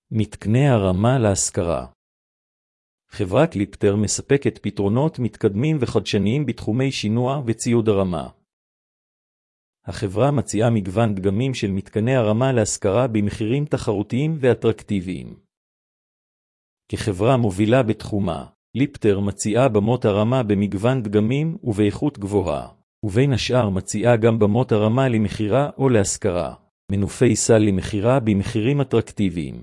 מתקני הרמה להשכרה. חברת ליפטר מספקת פתרונות מתקדמים וחדשניים בתחומי שינוע וציוד הרמה. החברה מציעה מגוון דגמים של מתקני הרמה להשכרה במחירים תחרותיים ואטרקטיביים. כחברה מובילה בתחומה, ליפטר מציעה במות הרמה במגוון דגמים ובאיכות גבוהה, ובין השאר מציעה גם במות הרמה למחירה או להשכרה, מנופי סל למחירה במחירים אטרקטיביים.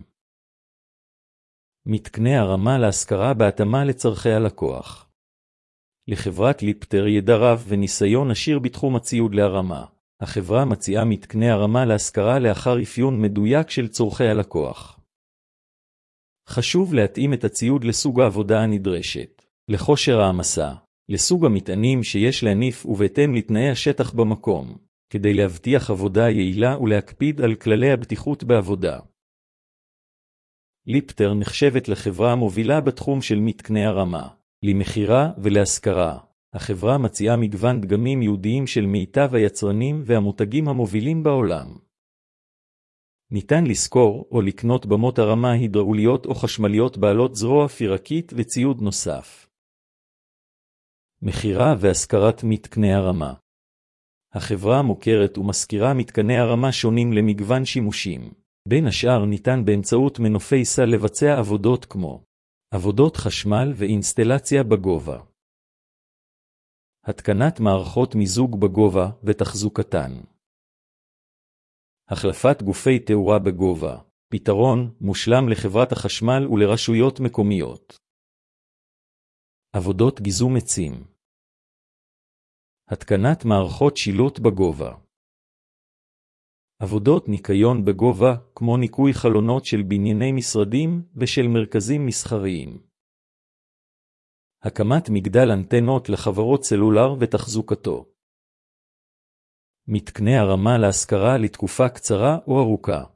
מתקני הרמה להשכרה בהתאמה לצרכי הלקוח. לחברת ליפטר ידע רב וניסיון עשיר בתחום הציוד להרמה. החברה מציעה מתקני הרמה להשכרה לאחר אפיון מדויק של צורכי הלקוח. חשוב להתאים את הציוד לסוג העבודה הנדרשת, לכושר העמסה, לסוג המטענים שיש להניף ובהתאם לתנאי השטח במקום, כדי להבטיח עבודה יעילה ולהקפיד על כללי הבטיחות בעבודה. ליפטר נחשבת לחברה המובילה בתחום של מתקני הרמה, למחירה ולהשכרה. החברה מציעה מגוון דגמים ייעודיים של מיטב היצרנים והמותגים המובילים בעולם. ניתן לשכור או לקנות במות הרמה הידראוליות או חשמליות בעלות זרוע פירקית וציוד נוסף. מחירה והשכרת מתקני הרמה. החברה מוכרת ומשכירה מתקני הרמה שונים למגוון שימושים. בין השאר ניתן באמצעות מנופי סל לבצע עבודות כמו עבודות חשמל ואינסטלציה בגובה, התקנת מערכות מיזוג בגובה ותחזוקתן, החלפת גופי תאורה בגובה, פתרון מושלם לחברת החשמל ולרשויות מקומיות, עבודות גיזום עצים, התקנת מערכות שילוט בגובה, עבודות ניקיון בגובה, כמו ניקוי חלונות של בנייני משרדים ושל מרכזים מסחריים. הקמת מגדל אנטנות לחברות סלולר ותחזוקתו. מתקני הרמה להשכרה לתקופה קצרה או ארוכה.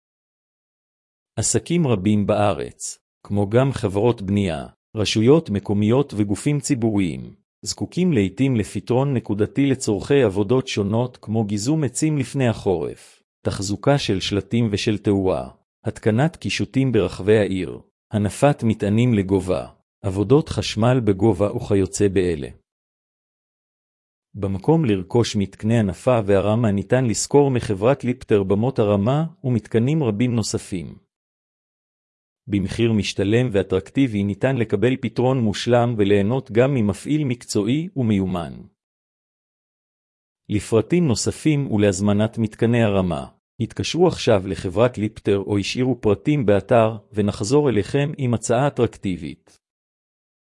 עסקים רבים בארץ, כמו גם חברות בנייה, רשויות מקומיות וגופים ציבוריים, זקוקים לעתים לפתרון נקודתי לצורכי עבודות שונות כמו גיזום עצים לפני החורף, תחזוקה של שלטים ושל תאורה, התקנת קישוטים ברחבי העיר, הנפת מטענים לגובה, עבודות חשמל בגובה וכיוצא באלה. במקום לרכוש מתקני הנפה והרמה ניתן לשכור מחברת ליפטר במות הרמה ומתקנים רבים נוספים. במחיר משתלם ואטרקטיבי ניתן לקבל פתרון מושלם וליהנות גם ממפעיל מקצועי ומיומן. לפרטים נוספים ולהזמנת מתקני הרמה, התקשרו עכשיו לחברת ליפטר או השאירו פרטים באתר ונחזור אליכם עם הצעה אטרקטיבית.